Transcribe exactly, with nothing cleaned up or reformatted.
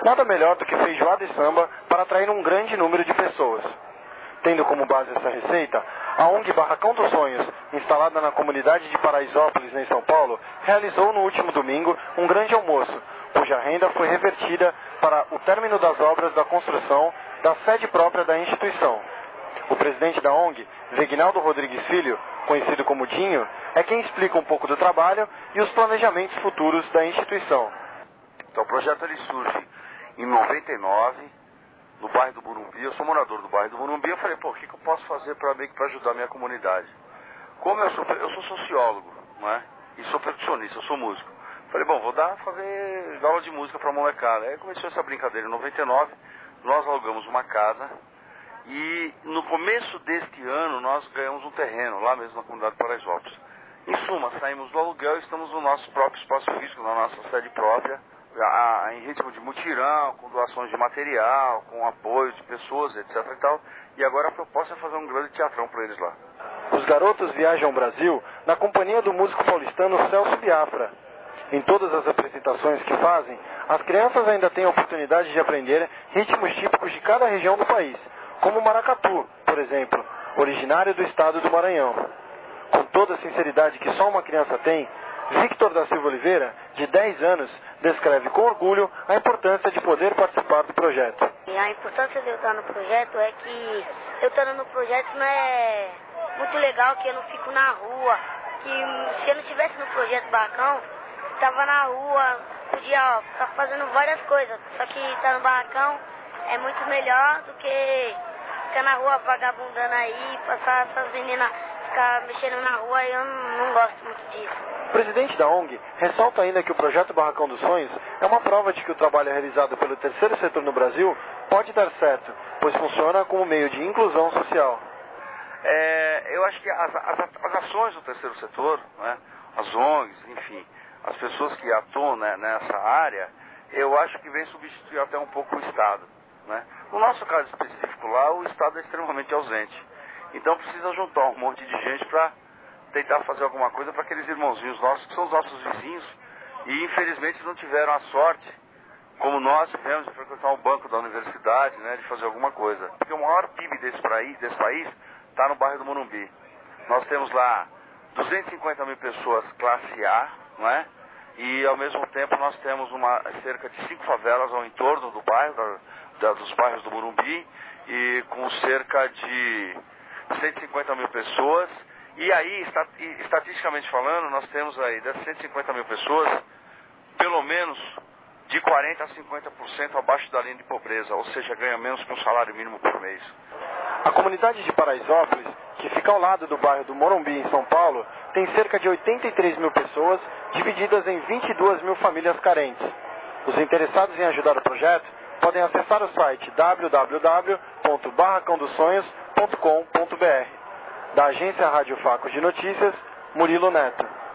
Nada melhor do que feijoada e samba para atrair um grande número de pessoas. Tendo como base essa receita, a ONG Barracão dos Sonhos, instalada na comunidade de Paraisópolis, em São Paulo, realizou no último domingo um grande almoço, cuja renda foi revertida para o término das obras da construção da sede própria da instituição. O presidente da ONG, Reginaldo Rodrigues Filho, conhecido como Dinho, é quem explica um pouco do trabalho e os planejamentos futuros da instituição. Então, o projeto ele surge em noventa e nove, no bairro do Morumbi. Eu sou morador do bairro do Morumbi. Eu falei, pô, o que, que eu posso fazer para para ajudar a minha comunidade? Como eu sou, eu sou sociólogo, não é? E sou percussionista, eu sou músico. Falei, bom, vou dar, fazer dar aula de música para a molecada. Aí começou essa brincadeira. Em noventa e nove, nós alugamos uma casa. E no começo deste ano, nós ganhamos um terreno, lá mesmo na comunidade de Paraisópolis. Em suma, saímos do aluguel e estamos no nosso próprio espaço físico, na nossa sede própria, a, a, em ritmo de mutirão, com doações de material, com apoio de pessoas, etc e tal. E agora a proposta é fazer um grande teatrão para eles lá. Os garotos viajam ao Brasil na companhia do músico paulistano Celso Biafra. Em todas as apresentações que fazem, as crianças ainda têm a oportunidade de aprender ritmos típicos de cada região do país, como o maracatu, por exemplo, originário do estado do Maranhão. Com toda a sinceridade que só uma criança tem, Victor da Silva Oliveira, de dez anos, descreve com orgulho a importância de poder participar do projeto. A importância de eu estar no projeto é que eu estando no projeto não é muito legal, que eu não fico na rua, que se eu não estivesse no projeto Barracão, estava na rua, podia estar fazendo várias coisas, só que estar no Barracão é muito melhor do que ficar na rua vagabundando aí, passar essas meninas ficar mexendo na rua, e eu não, não gosto muito disso. O presidente da ONG ressalta ainda que o projeto Barracão dos Sonhos é uma prova de que o trabalho realizado pelo terceiro setor no Brasil pode dar certo, pois funciona como meio de inclusão social. É, eu acho que as, as, as ações do terceiro setor, né, as ONGs, enfim, as pessoas que atuam, né, nessa área, eu acho que vem substituir até um pouco o Estado. Né? No nosso caso específico lá, o Estado é extremamente ausente. Então precisa juntar um monte de gente para tentar fazer alguma coisa para aqueles irmãozinhos nossos, que são os nossos vizinhos, e infelizmente não tiveram a sorte, como nós tivemos, de frequentar um banco da universidade, né, de fazer alguma coisa. Porque o maior P I B desse país desse país está no bairro do Morumbi. Nós temos lá duzentas e cinquenta mil pessoas classe A, não é? E ao mesmo tempo nós temos uma, cerca de cinco favelas ao entorno do bairro, da, da, dos bairros do Morumbi, e com cerca de cento e cinquenta mil pessoas. E aí, estatisticamente falando, nós temos aí dessas cento e cinquenta mil pessoas, pelo menos de quarenta a cinquenta por cento abaixo da linha de pobreza, ou seja, ganha menos que um salário mínimo por mês. A comunidade de Paraisópolis, que fica ao lado do bairro do Morumbi, em São Paulo, tem cerca de oitenta e três mil pessoas, divididas em vinte e duas mil famílias carentes. Os interessados em ajudar o projeto podem acessar o site w w w ponto barracão dos sonhos ponto com ponto b r. Da agência Rádio Facos de Notícias, Murilo Neto.